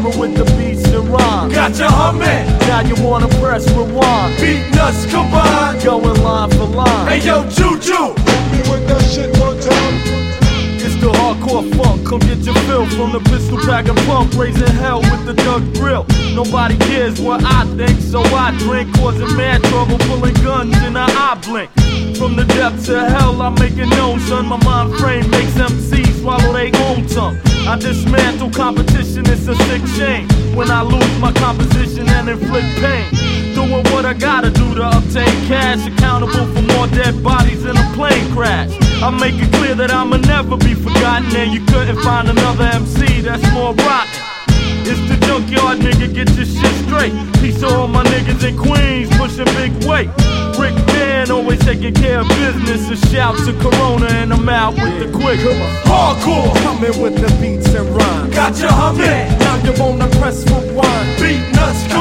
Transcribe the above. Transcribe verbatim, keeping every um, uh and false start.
coming with the beats and rhymes. Got you humming. Now you wanna press rewind. Beat nuts combined. Going line for line. Hey yo, Juju. Me with that shit one time. It's the hardcore funk, come get your fill from the pistol pack and pump, raising hell with the Doug grill. Nobody cares what I think, so I drink, causing mad trouble, pulling guns in the eye blink. From the depths of hell, I make it known, son. My mind frame makes M Cs swallow their own tongue. I dismantle competition, it's a sick shame when I lose my composition and inflict pain. Doing what I gotta do to obtain cash, accountable for more dead bodies in a plane crash. I make it clear that I'ma never be forgotten, and you couldn't find another M C that's more rotten. It's the junkyard nigga, get your shit straight. Peace to all my niggas in Queens, pushing big weight. Rick Man always taking care of business. A shout to Corona and I'm out with the quick. Hardcore. Coming with the beats and rhymes. Got you humming. Now you wanna press rewind. Beat nuts